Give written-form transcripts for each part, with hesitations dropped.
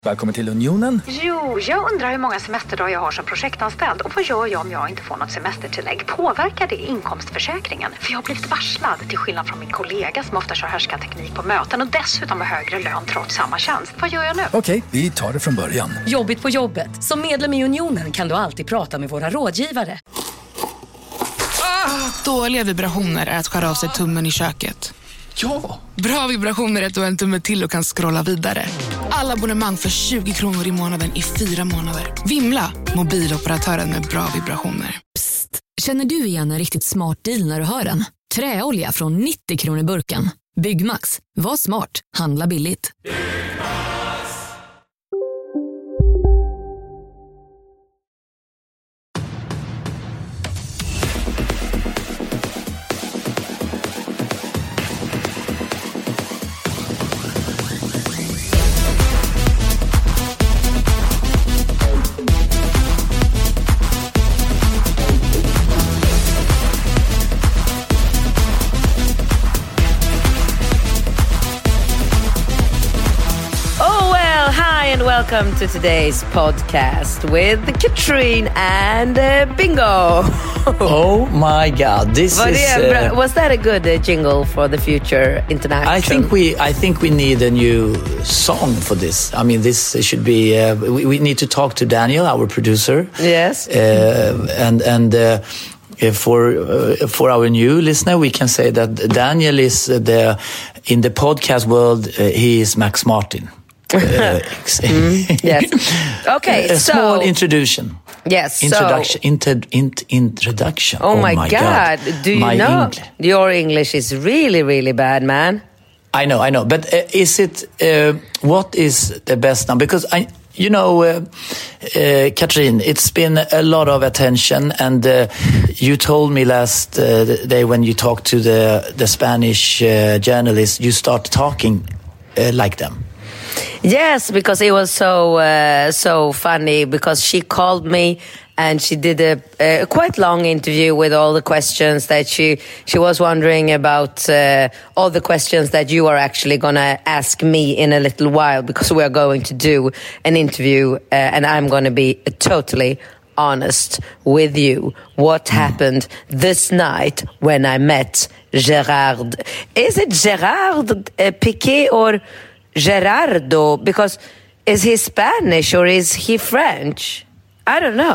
Välkommen till Unionen. Jo, jag undrar hur många semesterdagar jag har som projektanställd. Och vad gör jag om jag inte får något semestertillägg? Påverkar det inkomstförsäkringen? För jag har blivit varslad, till skillnad från min kollega som ofta kör härskarteknik på möten och dessutom har högre lön trots samma tjänst. Vad gör jag nu? Okej, vi tar det från början. Jobbigt på jobbet. Som medlem i Unionen kan du alltid prata med våra rådgivare. Dåliga vibrationer är att skära av sig tummen i köket. Ja! Bra vibrationer är att du har en tumme till och kan scrolla vidare. Alla abonnemang för 20 kronor i månaden i 4 månader. Vimla! Mobiloperatören med bra vibrationer. Psst! Känner du igen en riktigt smart deal när du hör den? Träolja från 90 kronor burken. Byggmax. Var smart. Handla billigt. Welcome to today's podcast with Katrine and Bingo. Oh my God! Was that a good jingle for the future international? I think we need a new song for this. I mean, this should be. We need to talk to Daniel, our producer. Yes. For our new listener, we can say that Daniel is in the podcast world. He is Max Martin. Yes. Okay. A small introduction. Yes. Introduction. Oh my God! Do you know your English is really, really bad, man? I know. But is it? What is the best now? Because Katrine, it's been a lot of attention, and you told me last day when you talked to the Spanish journalist, you start talking like them. Yes, because it was so funny, because she called me and she did a quite long interview with all the questions that she was wondering about, all the questions that you are actually going to ask me in a little while, because we are going to do an interview and I'm going to be totally honest with you. What happened this night when I met Gerard? Is it Gerard Piqué or Gerardo? Because is he Spanish or is he French? I don't know.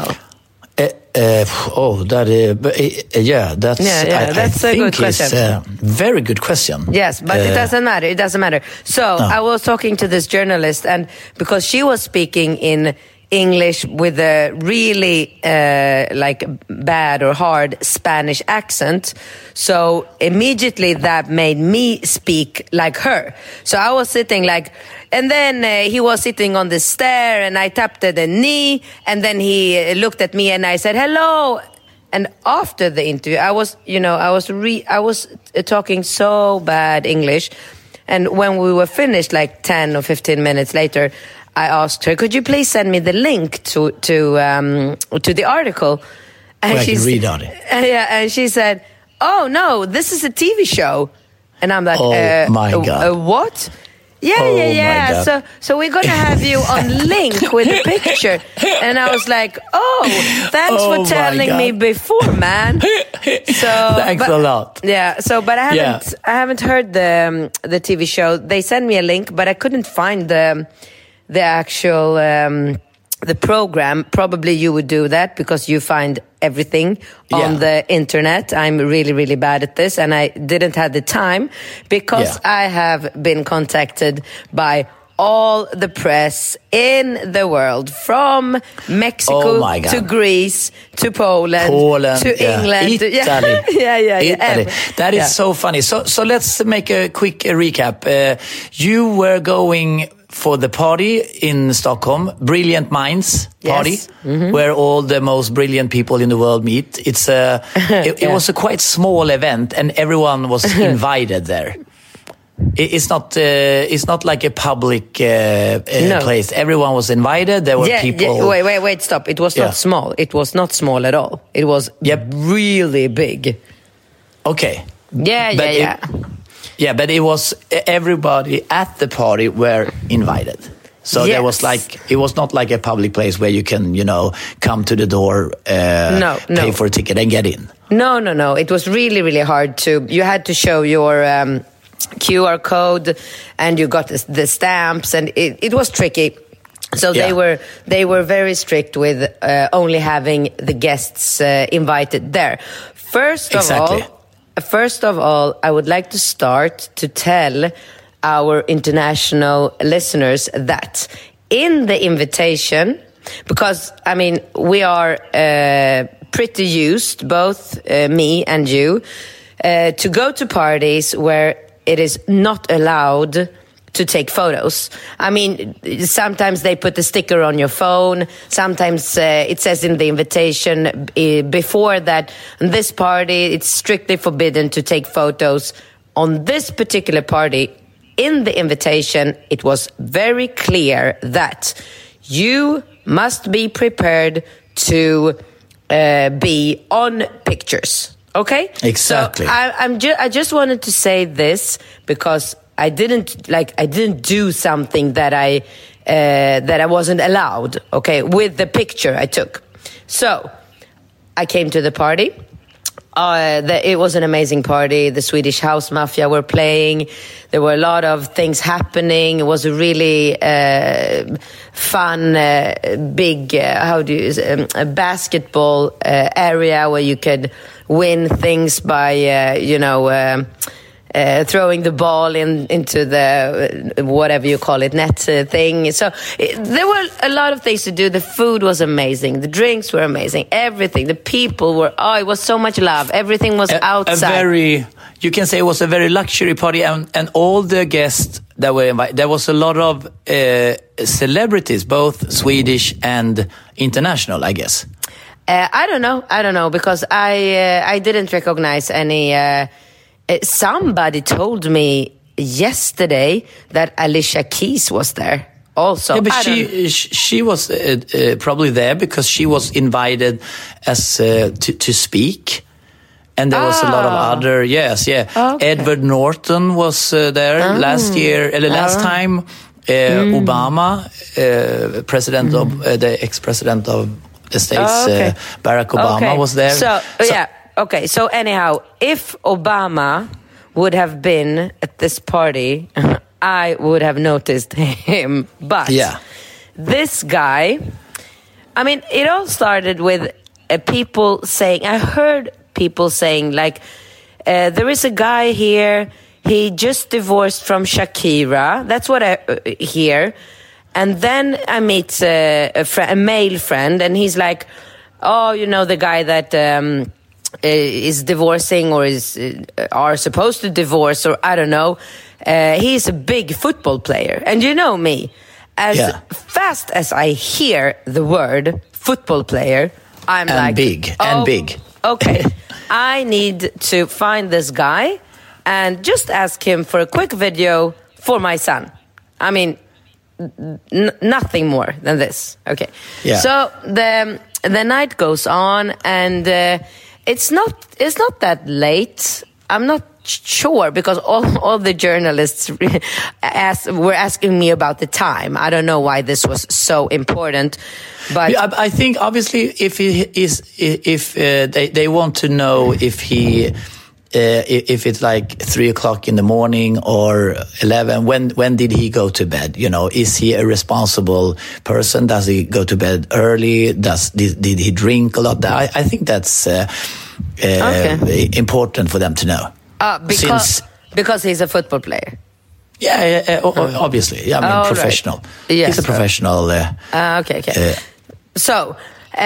That's a good question. It's a very good question. Yes, but it doesn't matter. It doesn't matter. So I was talking to this journalist, and because she was speaking in English with a really like bad or hard Spanish accent, so immediately that made me speak like her. So I was sitting like, and then he was sitting on the stair, and I tapped the knee, and then he looked at me, and I said hello. And after the interview, I was talking so bad English, and when we were finished, like 10 or 15 minutes later, I asked her, could you please send me the link to the article? And she can read on it. Yeah, and she said, oh no, this is a TV show. And I'm like, oh my God. What? Yeah. So we're gonna have you on link with a picture. And I was like, oh, thanks for telling me before, man. So thanks a lot. Yeah. So, but I haven't heard the TV show. They sent me a link, but I couldn't find the actual the program. Probably you would do that because you find everything on the internet. I'm really, really bad at this, and I didn't have the time because I have been contacted by all the press in the world, from Mexico to Greece to Poland to England, Italy. Italy. That is so funny. So let's make a quick recap. You were going for the party in Stockholm, Brilliant Minds party, where all the most brilliant people in the world meet. It was a quite small event, and everyone was invited there. It's not like a public place. Everyone was invited. There were people. Wait, stop. It was not small. It was not small at all. It was really big. Okay. Yeah, but it was everybody at the party were invited. So there was it was not like a public place where you can, come to the door, pay for a ticket and get in. No. It was really, really hard you had to show your QR code and you got the stamps, and it was tricky. So they were very strict with only having the guests invited there. First of all, I would like to start to tell our international listeners that in the invitation, because we are pretty used, both me and you, to go to parties where it is not allowed to take photos. Sometimes they put a sticker on your phone. Sometimes it says in the invitation before that on this party it's strictly forbidden to take photos. On this particular party, in the invitation, it was very clear that you must be prepared to be on pictures. Okay? Exactly. So I just wanted to say this because I didn't do something that I wasn't allowed, okay, with the picture I took. So I came to the party. It was an amazing party. The Swedish House Mafia were playing. There were a lot of things happening. It was a really fun, big, a basketball area where you could win things by, throwing the ball into the whatever you call it, net thing. So there were a lot of things to do. The food was amazing. The drinks were amazing. Everything. The people were. It was so much love. Everything was outside. You can say it was a very luxury party, and all the guests that were invited. There was a lot of celebrities, both Swedish and international, I guess. I don't know because I didn't recognize any. Somebody told me yesterday that Alicia Keys was there also. Yeah, but she was probably there because she was invited as to speak. And there was a lot of other, Okay. Edward Norton was there last time. Obama, president of the ex-president of the States, Barack Obama was there. Okay, so anyhow, if Obama would have been at this party, I would have noticed him. But this guy, it all started with people saying, I heard people saying, there is a guy here, he just divorced from Shakira. That's what I hear. And then I meet a male friend, and he's like, the guy that... is divorcing or are supposed to divorce, or I don't know. He's a big football player. And you know me, as fast as I hear the word football player, I'm big. Okay, I need to find this guy and just ask him for a quick video for my son. Nothing more than this. Okay. Yeah. So the night goes on, and it's not that late. I'm not sure because all the journalists were asking me about the time. I don't know why this was so important, but I think obviously if they want to know if it's like 3:00 in the morning or 11, when did he go to bed? Is he a responsible person? Does he go to bed early? Did he drink a lot? I think that's important for them to know. Because he's a football player. Yeah, obviously. Professional. Right. Yes, he's a professional. Okay. So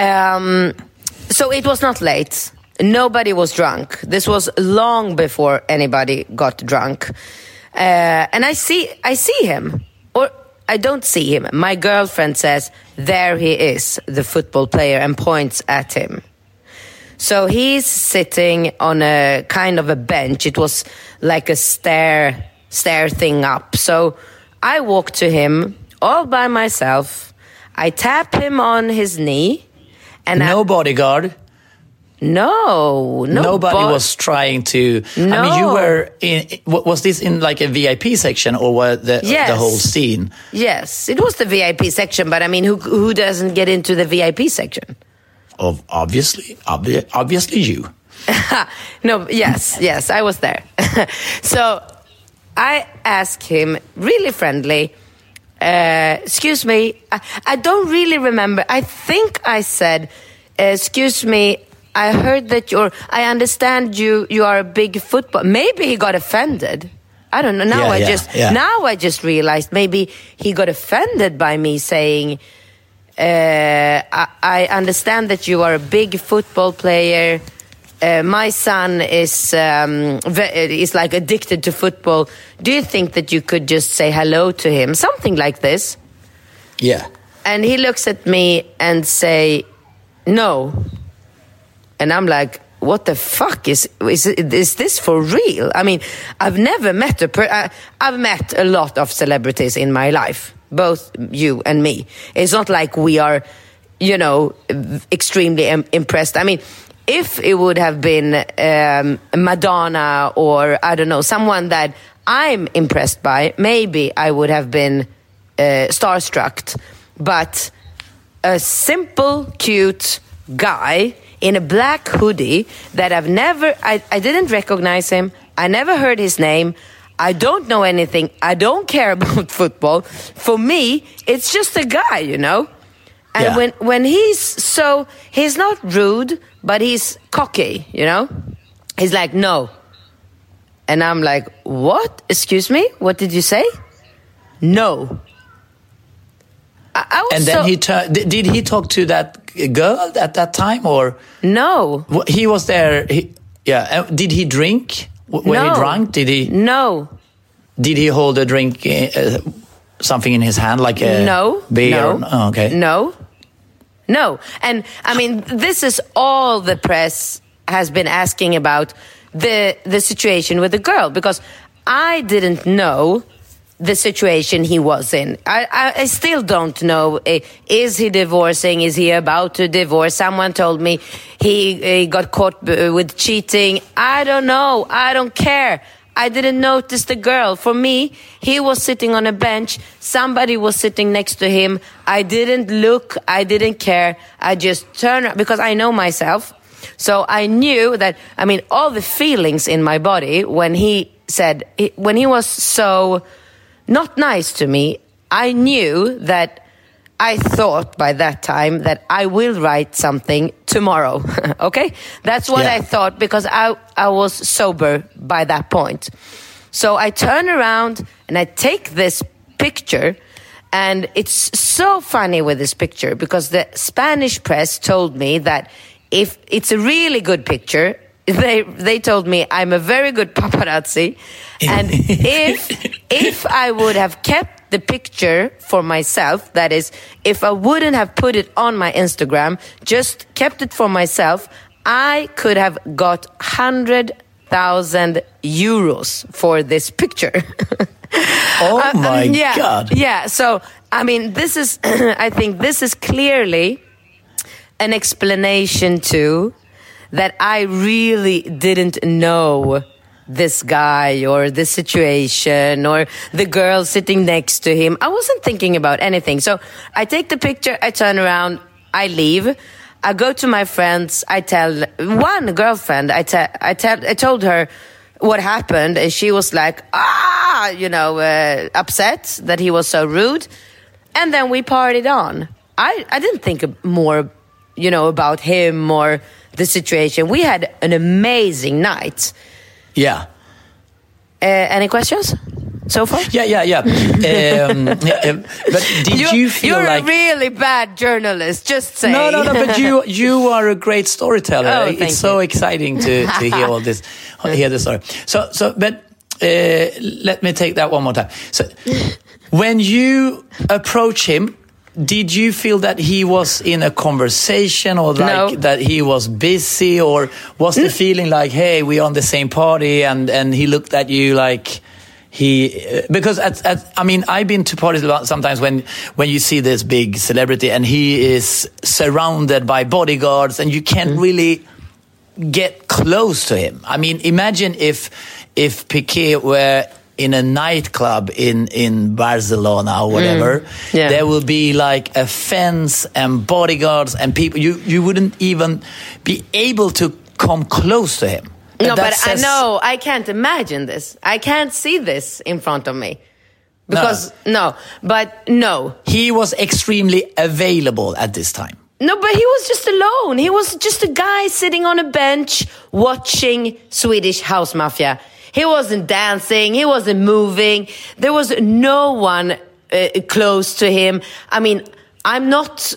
it was not late. Nobody was drunk. This was long before anybody got drunk. And I see him. Or I don't see him. My girlfriend says, there he is, the football player, and points at him. So he's sitting on a kind of a bench. It was like a stair thing up. So I walk to him all by myself. I tap him on his knee. And no bodyguard. No, nobody was trying to. No. I mean, you were in. Was this in like a VIP section or was the whole scene? Yes, it was the VIP section. But I mean, who doesn't get into the VIP section? Obviously you. No, yes, I was there. So I asked him really friendly. Excuse me, I don't really remember. I think I said, excuse me, I heard that I understand you are a big football. Maybe he got offended. I don't know. Now I just realized maybe he got offended by me saying, I understand that you are a big football player. My son is like addicted to football. Do you think that you could just say hello to him? Something like this. Yeah. And he looks at me and say, no. And I'm like, what the fuck is this for real? I mean, I've never met I've met a lot of celebrities in my life, both you and me. It's not like we are, extremely impressed. I mean, if it would have been Madonna or, I don't know, someone that I'm impressed by, maybe I would have been starstruck. But a simple, cute guy in a black hoodie that I didn't recognize him. I never heard his name. I don't know anything. I don't care about football. For me, it's just a guy, And when he's not rude, but he's cocky, He's like, no. And I'm like, what? Excuse me? What did you say? No. And then did he talk to that girl at that time or? No. He was there. Did he drink? When he drank, did he? No. Did he hold a drink, something in his hand, like a beer? No. Oh, okay. No. And I mean, this is all the press has been asking about the situation with the girl, because I didn't know the situation he was in. I still don't know. Is he divorcing? Is he about to divorce? Someone told me he got caught with cheating. I don't know. I don't care. I didn't notice the girl. For me, he was sitting on a bench. Somebody was sitting next to him. I didn't look. I didn't care. I just turned around because I know myself. So I knew that, I mean, all the feelings in my body when he was so not nice to me, I knew that I thought by that time that I will write something tomorrow. Okay? That's what I thought, because I was sober by that point. So I turn around and I take this picture, and it's so funny with this picture because the Spanish press told me that if it's a really good picture, they told me I'm a very good paparazzi, and if I would have kept the picture for myself, that is, if I wouldn't have put it on my Instagram, just kept it for myself, I could have got 100,000 euros for this picture. Oh my God! Yeah. So I mean, this is I think this is clearly an explanation to that I really didn't know this guy or the situation or the girl sitting next to him. I wasn't thinking about anything. So I take the picture, I turn around, I leave. I go to my friends. I tell one girlfriend, I told her what happened, and she was like, upset that he was so rude. And then we partied on. I didn't think more, about him or the situation. We had an amazing night. Yeah. Any questions so far? Yeah. But did you feel you're like... a really bad journalist, just saying. No, but you are a great storyteller. It's so exciting to hear all this, hear the story. But let me take that one more time. So when you approach him, did you feel that he was in a conversation or that he was busy, or was the feeling like, hey, we're on the same party, and he looked at you like because I've been to parties sometimes when you see this big celebrity and he is surrounded by bodyguards and you can't really get close to him. I mean, imagine if Piqué were in a nightclub in Barcelona or whatever, there will be like a fence and bodyguards and people. You wouldn't even be able to come close to him. No, but I know I can't imagine this. I can't see this in front of me. Because no, he was extremely available at this time. No, but he was just alone. He was just a guy sitting on a bench watching Swedish House Mafia. He wasn't dancing. He wasn't moving. There was no one close to him. I mean, I'm not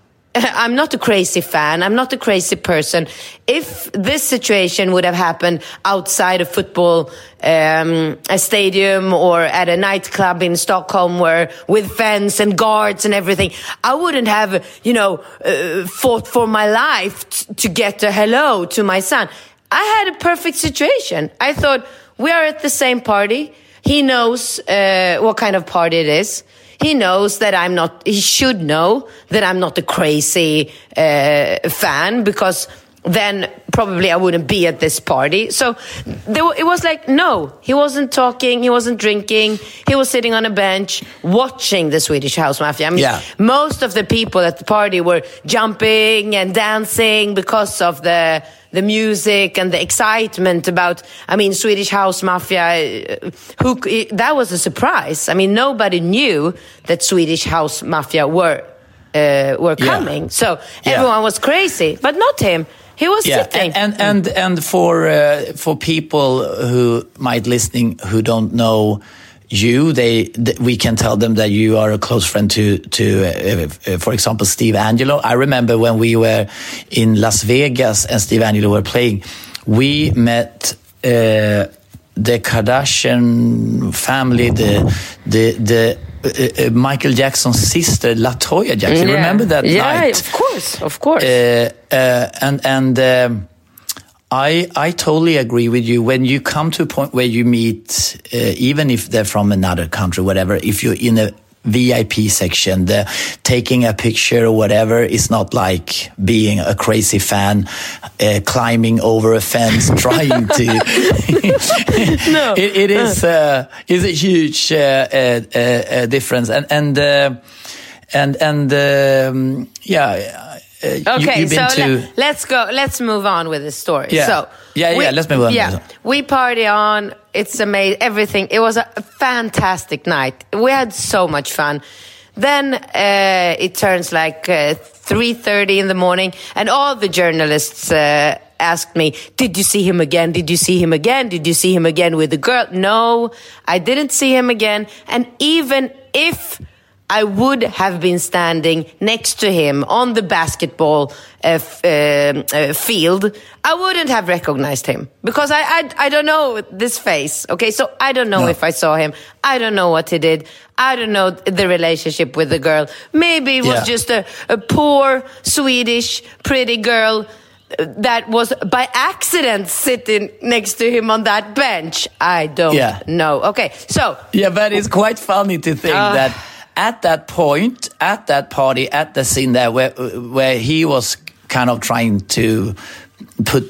a crazy fan. I'm not a crazy person. If this situation would have happened outside a football a stadium or at a nightclub in Stockholm with fence and guards and everything, I wouldn't have, fought for my life to get a hello to my son. I had a perfect situation. I thought, we are at the same party. He knows what kind of party it is. He knows that he should know that I'm not a crazy fan, because then probably I wouldn't be at this party. So it was like, no, he wasn't talking, he wasn't drinking, he was sitting on a bench watching the Swedish House Mafia. I mean, most of the people at the party were jumping and dancing because of the music and the excitement about, Swedish House Mafia. That was a surprise. I mean, nobody knew that Swedish House Mafia were coming. So everyone was crazy, but not him. He was sitting. And for people who might listening who don't know you, we can tell them that you are a close friend to for example, Steve Angelo. I remember when we were in Las Vegas and Steve Angelo were playing, we met the Kardashian family, the Michael Jackson's sister, LaToya Jackson. Remember that night? Yeah, of course. I totally agree with you. When you come to a point where you meet, even if they're from another country, whatever, if you're in a VIP section, taking a picture or whatever is not like being a crazy fan, climbing over a fence, trying to. No, it is a huge difference, Okay, let's go. Let's move on with the story. Yeah. Let's move on. Yeah, we party on. It's amazing. Everything. It was a fantastic night. We had so much fun. Then it turns like 3:30 in the morning, and all the journalists asked me, "Did you see him again? Did you see him again? Did you see him again with the girl?" No, I didn't see him again. And even if I would have been standing next to him on the basketball field, I wouldn't have recognized him, because I don't know this face. Okay, so I don't know if I saw him. I don't know what he did. I don't know the relationship with the girl. Maybe it was just a poor Swedish pretty girl that was by accident sitting next to him on that bench. I don't know. Okay, so but it's quite funny to think that at that point, at that party, at the scene there where he was kind of trying to put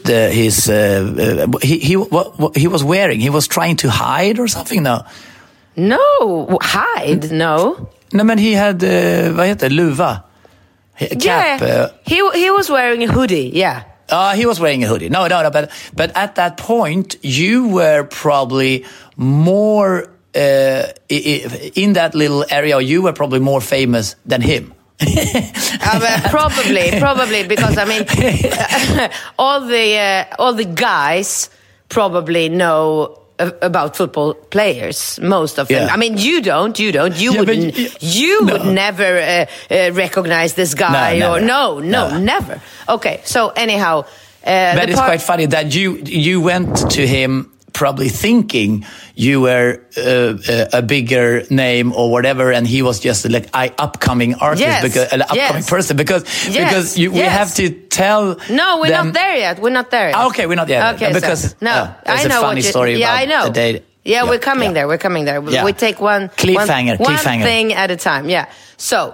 what he was wearing, he was trying to hide or something. No, hide. No, men he had vad heter luva, cap. He was wearing a hoodie. Yeah. He was wearing a hoodie. No. But at that point, you were probably more. In that little area, you were probably more famous than him. Probably, because all the guys probably know about football players. Most of them. You don't. You would never recognize this guy. No, never. Okay, so anyhow, but it's quite funny that you went to him probably thinking you were a bigger name or whatever, and he was just like upcoming artist, because an upcoming person, because we have to tell. No, we're not there yet. We're not there yet. Okay, we're not yet. Okay, because I know a funny story about I know. the day. Yeah, we're coming there. We're coming there. Yeah. We take one cliffhanger thing at a time. Yeah. So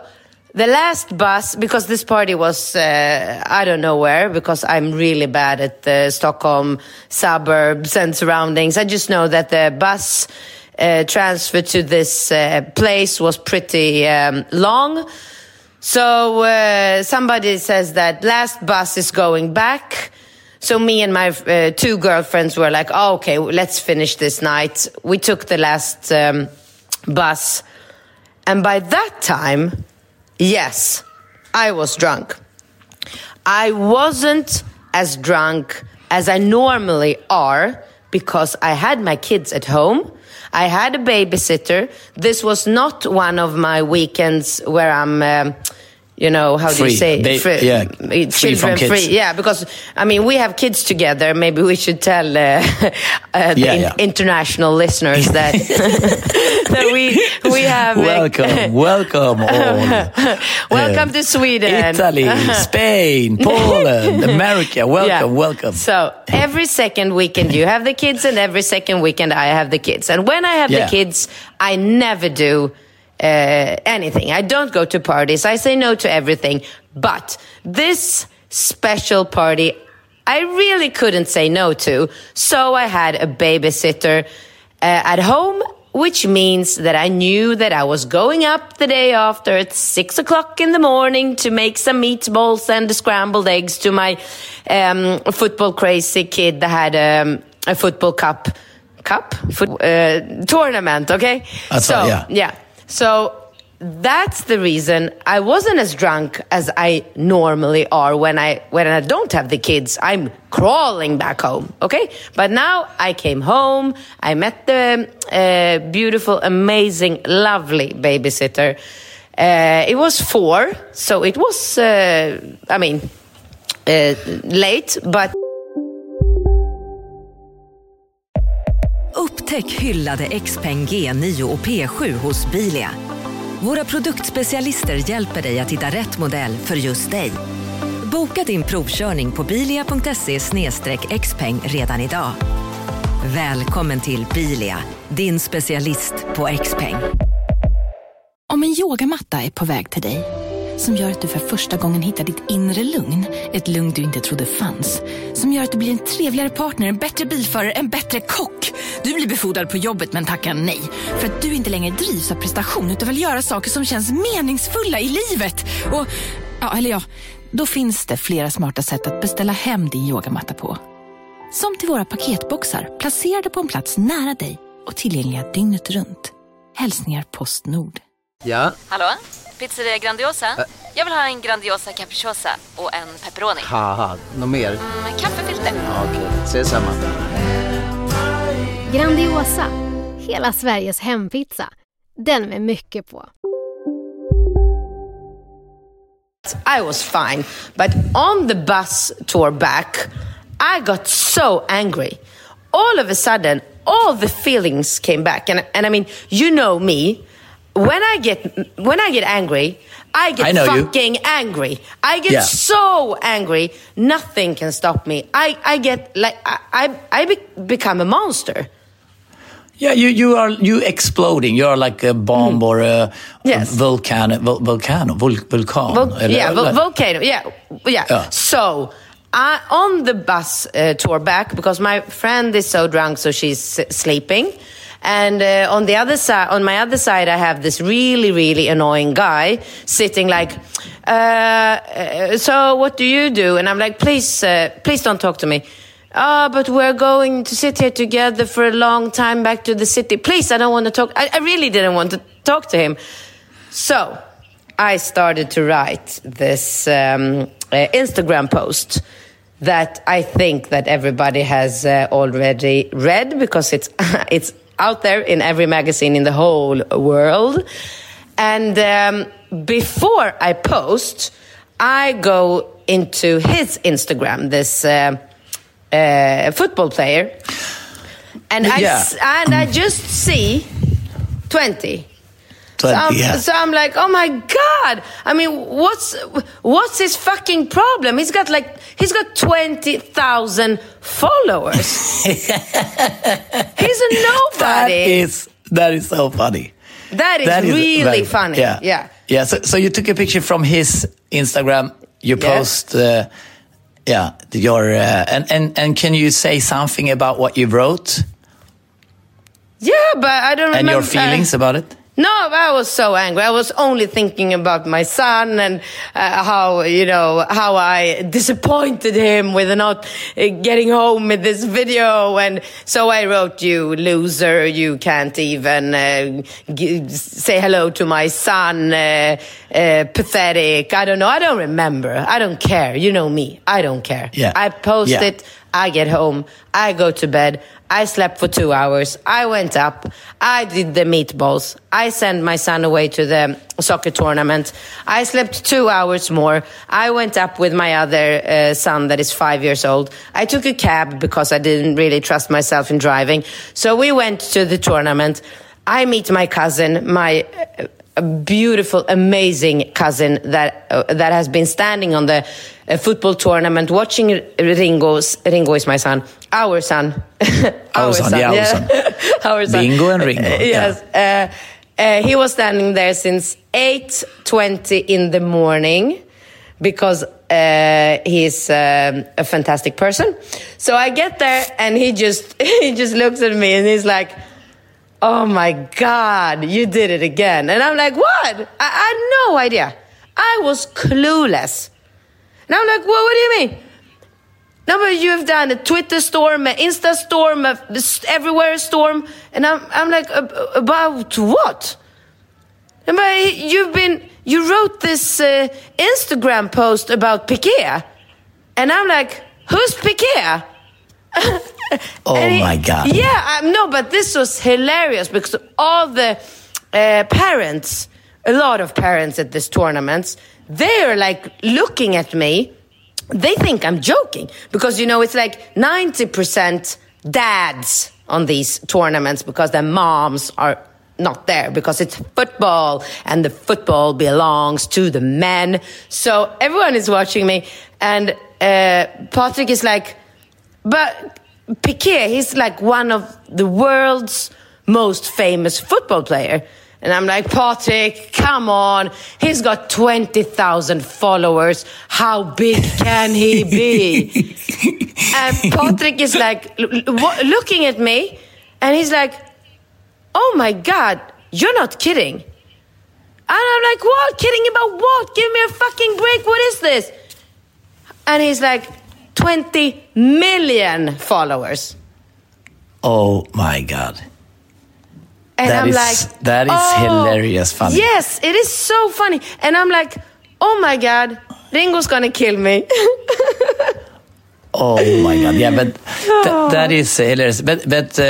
the last bus, because this party was, I don't know where, because I'm really bad at the Stockholm suburbs and surroundings. I just know that the bus transfer to this place was pretty long. So somebody says that last bus is going back. So me and my two girlfriends were like, oh, okay, let's finish this night. We took the last bus. And by that time, yes, I was drunk. I wasn't as drunk as I normally are because I had my kids at home. I had a babysitter. This was not one of my weekends where I'm, how do you say? Children free. Yeah, because, we have kids together. Maybe we should tell international listeners that, that we have... Welcome all. Welcome to Sweden. Italy, Spain, Poland, America. Welcome. So every second weekend you have the kids, and every second weekend I have the kids. And when I have the kids, I never do anything. I don't go to parties. I say no to everything. But this special party, I really couldn't say no to. So I had a babysitter at home, which means that I knew that I was going up the day after at 6 o'clock in the morning to make some meatballs and scrambled eggs to my football crazy kid that had a football tournament. Okay. So that's the reason I wasn't as drunk as I normally are when I don't have the kids. I'm crawling back home, okay? But now I came home. I met the beautiful, amazing, lovely babysitter. It was 4, so it was, late, but... Upptäck hyllade XPeng G9 och P7 hos Bilia. Våra produktspecialister hjälper dig att hitta rätt modell för just dig. Boka din provkörning på bilia.se/xpeng redan idag. Välkommen till Bilia, din specialist på XPeng. Om en yogamatta är på väg till dig, som gör att du för första gången hittar ditt inre lugn, ett lugn du inte trodde fanns, som gör att du blir en trevligare partner, en bättre bilförare, en bättre kock. Du blir befordrad på jobbet men tackar nej, för att du inte längre drivs av prestation utan vill göra saker som känns meningsfulla i livet. Och, då finns det flera smarta sätt att beställa hem din yogamatta på. Som till våra paketboxar, placerade på en plats nära dig och tillgängliga dygnet runt. Hälsningar Postnord. Ja? Hallå? Pizzeria Grandiosa? Jag vill ha en Grandiosa capriciosa och en pepperoni. Haha, något mer? Kaffefilter. Ja, okej, ses samma. Grandiosa, hela Sveriges hempizza. Den med mycket på. I was fine, but on the bus tour back, I got so angry. All of a sudden, all the feelings came back, and you know me. When I get angry, I get fucking angry. I get so angry, nothing can stop me. I get like I become a monster. Yeah, you exploding. You're like a bomb or a volcano. Volcano. Yeah. So on the bus tour back, because my friend is so drunk, so she's sleeping. And on my other side, I have this really, really annoying guy sitting like, so what do you do? And I'm like, please don't talk to me. But we're going to sit here together for a long time back to the city. Please, I don't want to talk. I really didn't want to talk to him. So I started to write this Instagram post that I think that everybody has already read, because it's out there in every magazine in the whole world. And before I post, I go into his Instagram, this football player, and I just see 20. So I'm like, oh my God. I mean, what's his fucking problem? He's got 20,000 followers. He's a nobody. That is so funny. That is really funny. Yeah. Yeah, so you took a picture from his Instagram. You post, your and can you say something about what you wrote? Yeah, but I don't remember. And your feelings about it? No, I was so angry. I was only thinking about my son and how I disappointed him with not getting home with this video. And so I wrote, "You loser, you can't even say hello to my son. Pathetic." I don't know. I don't remember. I don't care. You know me. I don't care. Yeah. I post it. I get home. I go to bed. I slept for 2 hours. I went up. I did the meatballs. I sent my son away to the soccer tournament. I slept 2 hours more. I went up with my other son that is 5 years old. I took a cab because I didn't really trust myself in driving. So we went to the tournament. I meet my cousin, my beautiful, amazing cousin that has been standing on the football tournament watching Ringo is my son. Our son. Our son. Our son. Bingo and Ringo. Yes. He was standing there since 8:20 in the morning because he's a fantastic person. So I get there and he just looks at me and he's like, "Oh my God, you did it again." And I'm like, "What?" I had no idea. I was clueless. And I'm like, what do you mean? No, but you have done a Twitter storm, an Insta storm, a everywhere storm. And I'm like, about what? And you wrote this Instagram post about Piqué. And I'm like, who's Piqué? My God. Yeah, no, but this was hilarious because all the parents, a lot of parents at this tournament, they're like looking at me. They think I'm joking because, it's like 90% dads on these tournaments because their moms are not there because it's football and the football belongs to the men. So everyone is watching me and Patrick is like, but Piqué, he's like one of the world's most famous football player. And I'm like, Patrick, come on. He's got 20,000 followers. How big can he be? And Patrick is like looking at me and he's like, oh my God, you're not kidding. And I'm like, what? Kidding about what? Give me a fucking break. What is this? And he's like, 20 million followers. Oh my God. And that is hilarious funny. Yes, it is so funny. And I'm like, oh my God, Ringo's gonna kill me. Oh my God. Yeah, but that is hilarious. But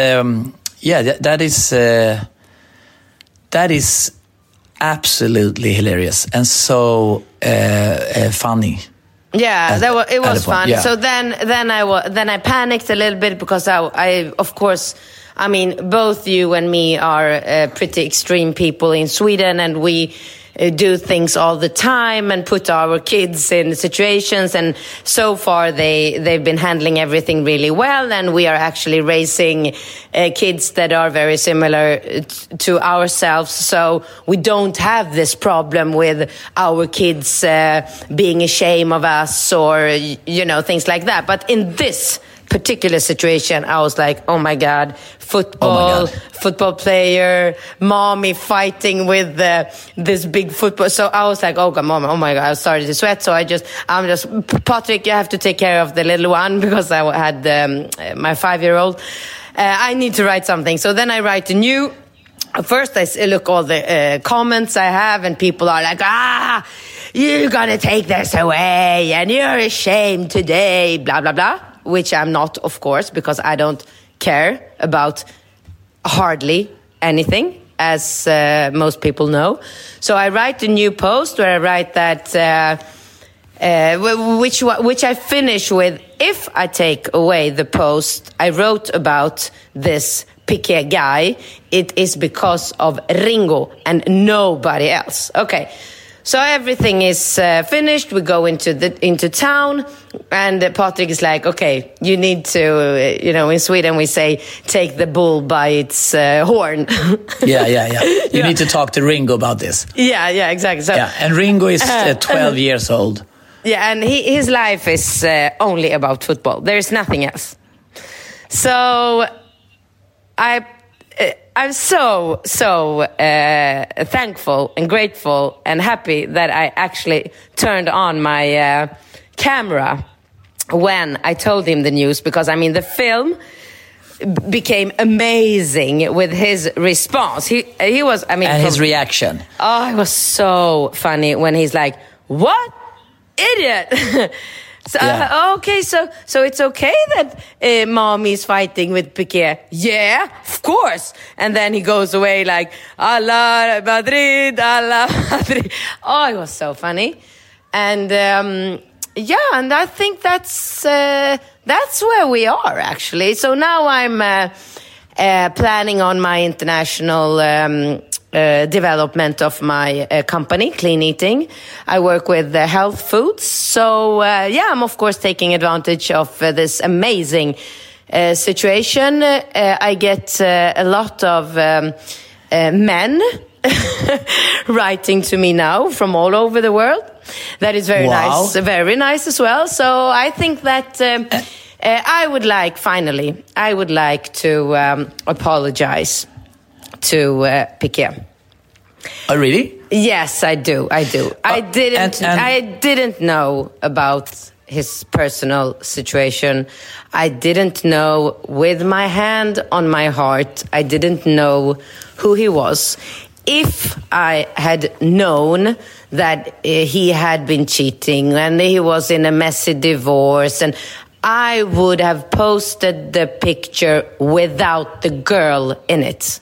that is absolutely hilarious and so funny. Yeah, it was fun. Yeah. So then I panicked a little bit because I of course, I mean, both you and me are pretty extreme people in Sweden, and we do things all the time and put our kids in situations. And so far, they've been handling everything really well, and we are actually raising kids that are very similar to ourselves. So we don't have this problem with our kids being ashamed of us or things like that. But in this particular situation, I was like, oh my God, football player, mommy fighting with this big football. So I was like, oh God, mom, oh my God, I started to sweat. So I'm just, Patrick, you have to take care of the little one because I had my 5-year-old. I need to write something. So then I write a new. First, I look all the comments I have, and people are like, you're gonna take this away, and you're ashamed today, blah, blah, blah. Which I'm not, of course, because I don't care about hardly anything, as most people know. So I write a new post where I write that, which I finish with, if I take away the post I wrote about this Piqué guy, it is because of Ringo and nobody else. Okay. So everything is finished. We go into town, and Patrik is like, "Okay, you need to, in Sweden we say, take the bull by its horn." Yeah. You need to talk to Ringo about this. Yeah, exactly. So, and Ringo is 12 years old. Yeah, and his life is only about football. There is nothing else. So I'm so thankful and grateful and happy that I actually turned on my camera when I told him the news, because the film became amazing with his response. He was, and his reaction. Oh, it was so funny when he's like, "What? Idiot!" So, okay, so it's okay that Mommy's fighting with Piqué. Yeah, of course. And then he goes away like, "Alla Madrid, alla Madrid." Oh, it was so funny. And and I think that's where we are, actually. So now I'm planning on my international development of my company, Clean Eating. I work with health foods. So, I'm of course taking advantage of this amazing situation. I get a lot of men writing to me now from all over the world. That is very very nice as well. So I think that I would like to apologize to Piqué. Oh, really? Yes, I do. I didn't know about his personal situation. I didn't know, with my hand on my heart, I didn't know who he was. If I had known that he had been cheating and he was in a messy divorce, and I would have posted the picture without the girl in it.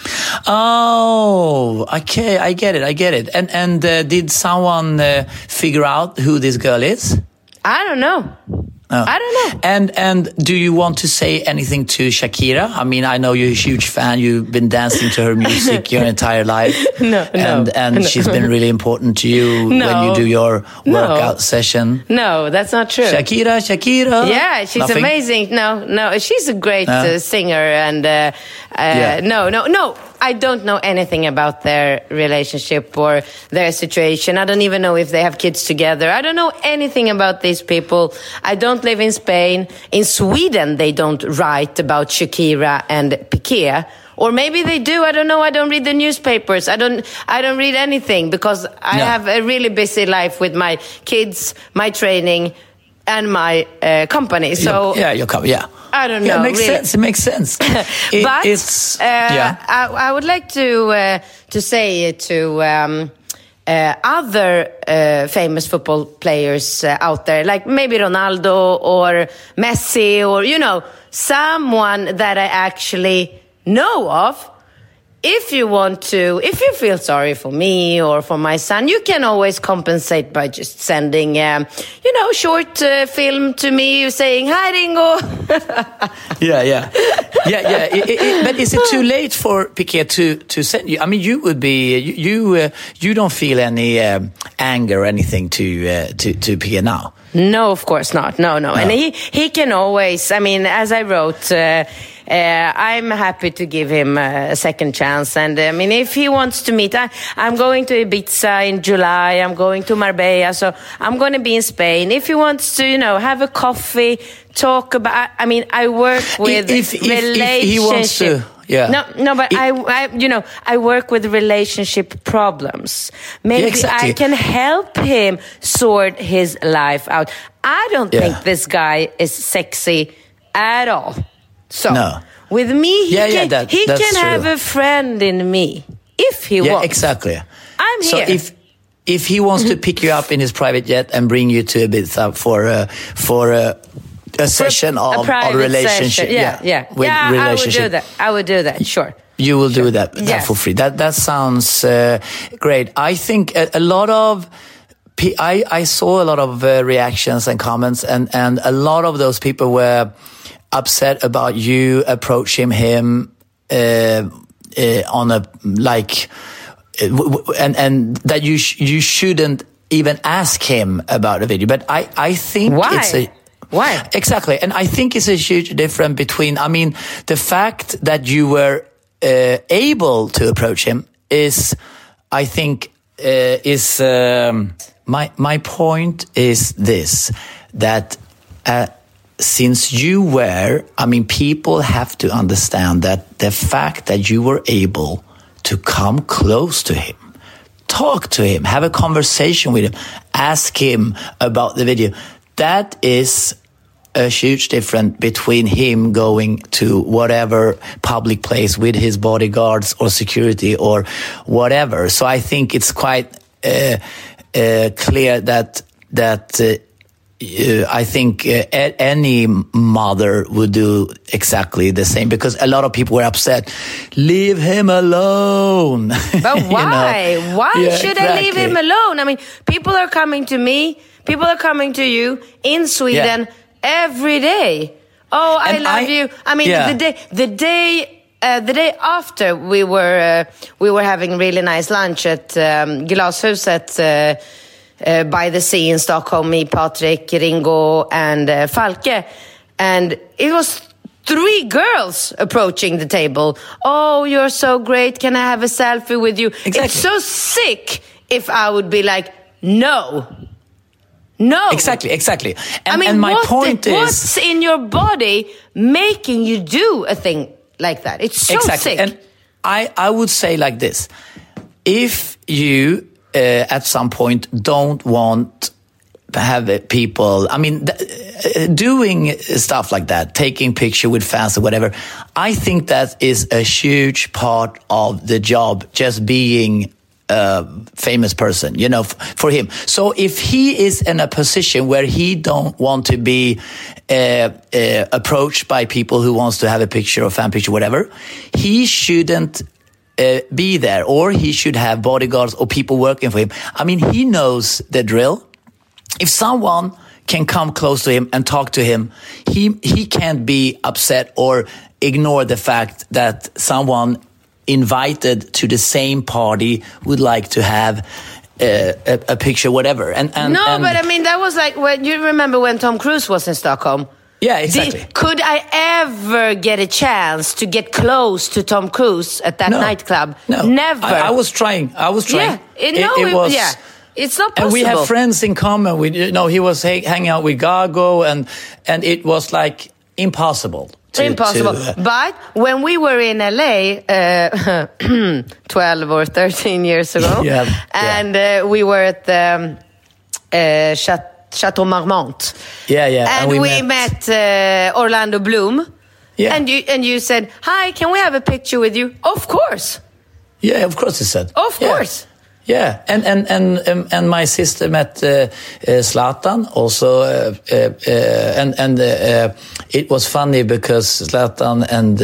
Oh, okay, I get it. And did someone figure out who this girl is? I don't know. Oh. I don't know. And do you want to say anything to Shakira? I know you're a huge fan. You've been dancing to her music your entire life. No. And she's been really important to you when you do your workout session. No, that's not true. Shakira. Yeah, she's amazing. No, she's a great singer. And no. I don't know anything about their relationship or their situation. I don't even know if they have kids together. I don't know anything about these people. I don't live in Spain. In Sweden, they don't write about Shakira and Piqué. Or maybe they do. I don't know. I don't read the newspapers. I don't read anything because I have a really busy life with my kids, my training, and my company. So your company. Yeah. I don't know. Yeah, it makes sense. I would like to say to other famous football players out there, like maybe Ronaldo or Messi, or someone that I actually know of. If you feel sorry for me or for my son, you can always compensate by just sending, short film to me saying, "Hi, Ringo." Yeah. But is it too late for Piqué to send you? You would be, you don't feel any anger or anything to Piqué now? No, of course not. No. And he can always, as I wrote, I'm happy to give him a second chance. And if he wants to meet, I'm going to Ibiza in July. I'm going to Marbella. So I'm going to be in Spain. If he wants to, have a coffee, talk about, I work with relationship. If he wants to. Yeah. No, but I work with relationship problems. Maybe I can help him sort his life out. I don't think this guy is sexy at all. So with me, he can have a friend in me if he wants. Exactly. I'm here. So if he wants to pick you up in his private jet and bring you to Ibiza for a session of a relationship, relationship. I would do that. Sure. You will do that for free. That sounds great. I think a lot of. I saw a lot of reactions and comments, and a lot of those people were upset about you approaching him on a and that you shouldn't even ask him about a video. But I think Why? Exactly. And I think it's a huge difference between, I mean, the fact that you were able to approach him is, I think, my point is this, that since you were, I mean, people have to understand that the fact that you were able to come close to him, talk to him, have a conversation with him, ask him about the video, that is a huge difference between him going to whatever public place with his bodyguards or security or whatever. So I think it's quite clear that I think any mother would do exactly the same, because a lot of people were upset. Leave him alone. But why? You know? Why should I leave him alone? I mean, people are coming to me. People are coming to you in Sweden every day. Oh, I love you. I mean, the day after we were having really nice lunch at Glashuset by the sea in Stockholm, me, Patrik, Ringo, and Falke, and it was 3 girls approaching the table. Oh, you're so great. Can I have a selfie with you? Exactly. It's so sick if I would be like, no. Exactly. And, I mean, my point is, what's in your body making you do a thing like that? It's so sick. And I would say like this: if you at some point don't want to have people, I mean, doing stuff like that, taking picture with fans or whatever, I think that is a huge part of the job, just being famous person, you know, for him. So if he is in a position where he don't want to be approached by people who wants to have a picture or fan picture, whatever, he shouldn't be there, or he should have bodyguards or people working for him. I mean, he knows the drill. If someone can come close to him and talk to him, he can't be upset or ignore the fact that someone invited to the same party would like to have a picture, whatever. But I mean, that was like, when you remember when Tom Cruise was in Stockholm? Yeah, exactly. Could I ever get a chance to get close to Tom Cruise at that nightclub? No, never. I was trying. Yeah, it was. Yeah. It's not possible. And we have friends in common. He was hanging out with Gago, and it was like impossible. But when we were in LA 12 or 13 years ago, and we were at the Chateau Marmont. And we met Orlando Bloom. Yeah. And you said, "Hi, can we have a picture with you?" Of course. Yeah, of course he said. Of course. Yeah, and my sister met Zlatan also, and it was funny because Zlatan and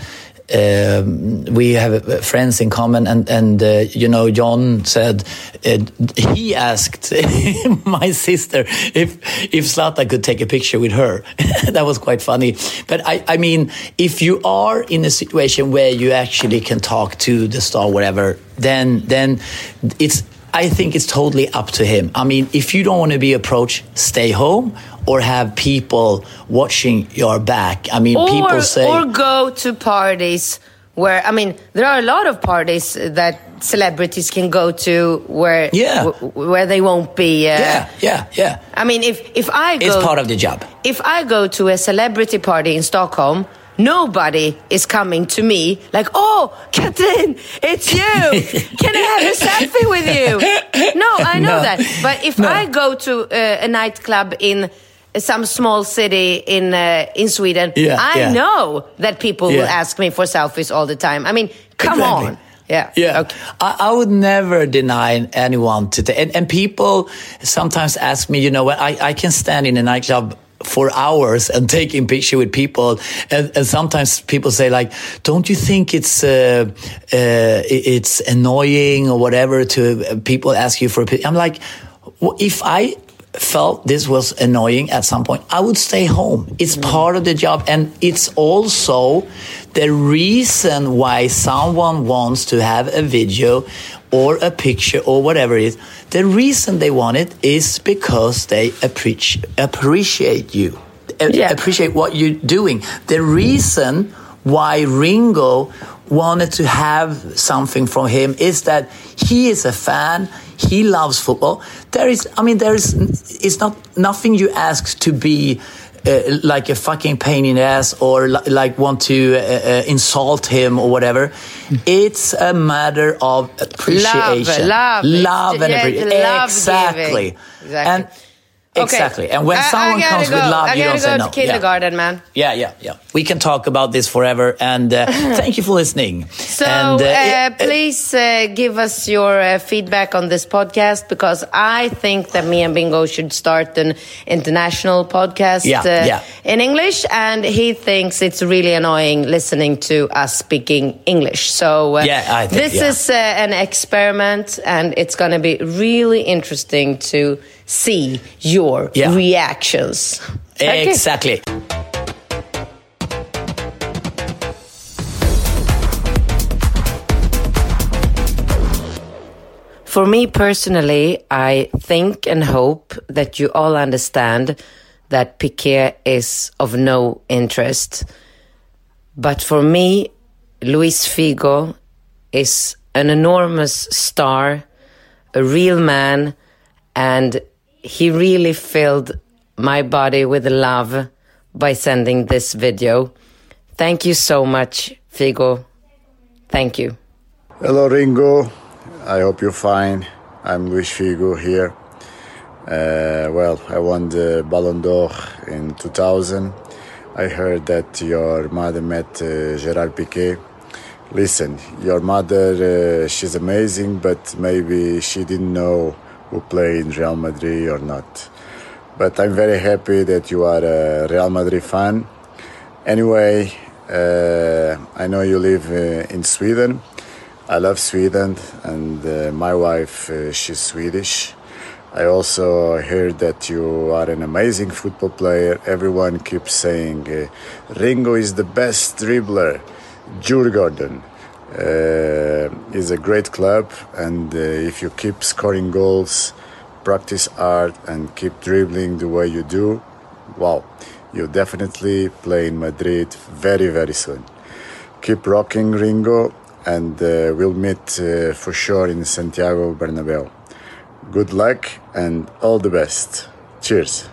we have friends in common, and you know, John said he asked my sister if Zlatan could take a picture with her. That was quite funny. But I mean, if you are in a situation where you actually can talk to the star, whatever, then I think it's totally up to him. I mean, if you don't want to be approached, stay home or have people watching your back. I mean, people say... Or go to parties where, I mean, there are a lot of parties that celebrities can go to where they won't be... Yeah. I mean, if I go... It's part of the job. If I go to a celebrity party in Stockholm, nobody is coming to me like, "Oh, Katrin, it's you. Can I have a selfie with you?" No, I know that. But if I go to a nightclub in some small city in Sweden, I know that people will ask me for selfies all the time. I mean, come on. Yeah. Okay. I would never deny anyone to and people sometimes ask me, you know, I can stand in a nightclub for hours and taking picture with people, and sometimes people say like, "Don't you think it's annoying or whatever to people ask you for a picture?" I'm like, well, if I felt this was annoying at some point, I would stay home. It's part of the job, and it's also the reason why someone wants to have a video or a picture or whatever it is, the reason they want it is because they appreciate you, appreciate what you're doing. The reason why Ringo wanted to have something from him is that he is a fan. He loves football. It's not nothing you ask to be like a fucking pain in the ass or like want to insult him or whatever. It's a matter of appreciation, love and appreciation. Exactly. And exactly. And when someone comes with love, you don't say no. I gotta go to kindergarten, man. Yeah. We can talk about this forever. And thank you for listening. So and, please give us your feedback on this podcast, because I think that me and Bingo should start an international podcast in English. And he thinks it's really annoying listening to us speaking English. So I think, this is an experiment, and it's going to be really interesting to see your reactions. Exactly. For me personally, I think and hope that you all understand that Piqué is of no interest. But for me, Luis Figo is an enormous star, a real man, and he really filled my body with love by sending this video. Thank you so much, Figo. Thank you. Hello, Ringo. I hope you're fine. I'm Luis Figo here. I won the Ballon d'Or in 2000. I heard that your mother met Gerard Piqué. Listen, your mother, she's amazing, but maybe she didn't know who played in Real Madrid or not. But I'm very happy that you are a Real Madrid fan. Anyway, I know you live in Sweden. I love Sweden, and my wife, she's Swedish. I also heard that you are an amazing football player. Everyone keeps saying Ringo is the best dribbler. Djurgården is a great club, and if you keep scoring goals, practice hard, and keep dribbling the way you do, wow, you'll definitely play in Madrid very, very soon. Keep rocking, Ringo, and we'll meet for sure in Santiago Bernabeu. Good luck and all the best. Cheers.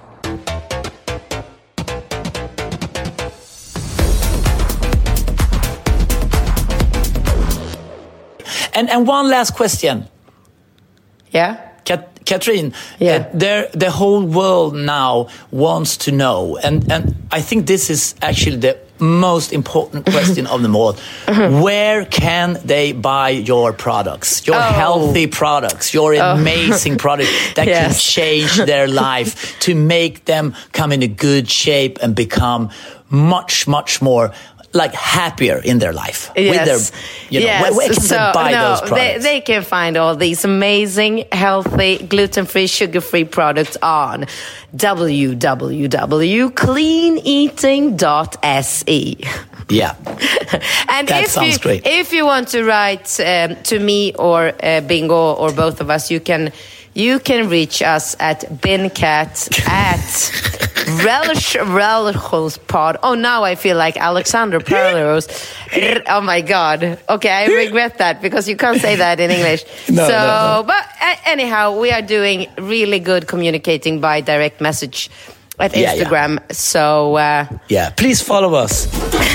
And one last question. Yeah? Katrin, the whole world now wants to know, and I think this is actually the most important question of them all. Where can they buy your products, your healthy products, your amazing products that can change their life, to make them come in a good shape and become much, much more like happier in their life? Yes. With their, where can they buy those products? They can find all these amazing, healthy, gluten-free, sugar-free products on www.cleaneating.se. Yeah. And that sounds great. If you want to write to me or Bingo or both of us, you can reach us at bincat at Relchspod. Oh, now I feel like Alexander Perleros. Oh my God. Okay, I regret that because you can't say that in English. No. But anyhow, we are doing really good communicating by direct message at Instagram. Yeah. So please follow us.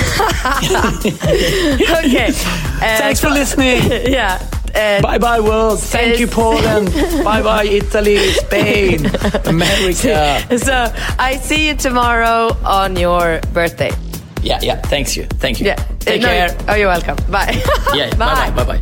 Okay. Thanks for listening. Yeah. Bye-bye world. Thank you, Poland. Bye-bye Italy, Spain, America. So I see you tomorrow on your birthday. Yeah. Thank you. Yeah. Take care. Oh, you're welcome. Bye. Bye-bye.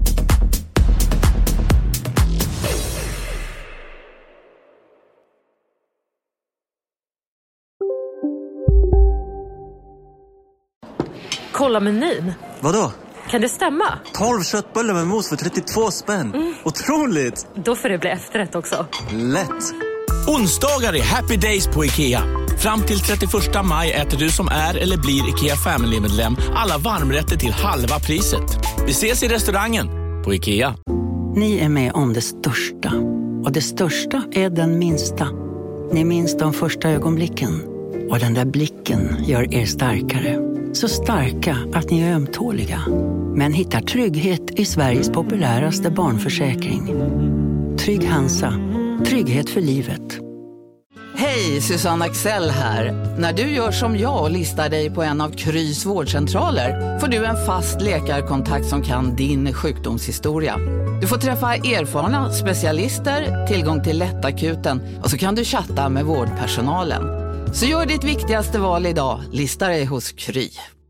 Kolla menyn. Vadå? Kan det stämma? 12 köttbullar med mos för 32 spänn. Otroligt! Då får det bli efterrätt också. Lätt! Onsdagar är happy days på IKEA. Fram till 31 maj äter du som är eller blir IKEA Family-medlem alla varmrätter till halva priset. Vi ses i restaurangen på IKEA. Ni är med om det största. Och det största är den minsta. Ni minns de första ögonblicken. Och den där blicken gör er starkare. Så starka att ni är ömtåliga. Men hittar trygghet i Sveriges populäraste barnförsäkring. Trygg Hansa. Trygghet för livet. Hej, Susanne Axel här. När du gör som jag och listar dig på en av Krys vårdcentraler får du en fast läkarkontakt som kan din sjukdomshistoria. Du får träffa erfarna specialister, tillgång till lättakuten och så kan du chatta med vårdpersonalen. Så gör ditt viktigaste val idag, lista dig hos Kry.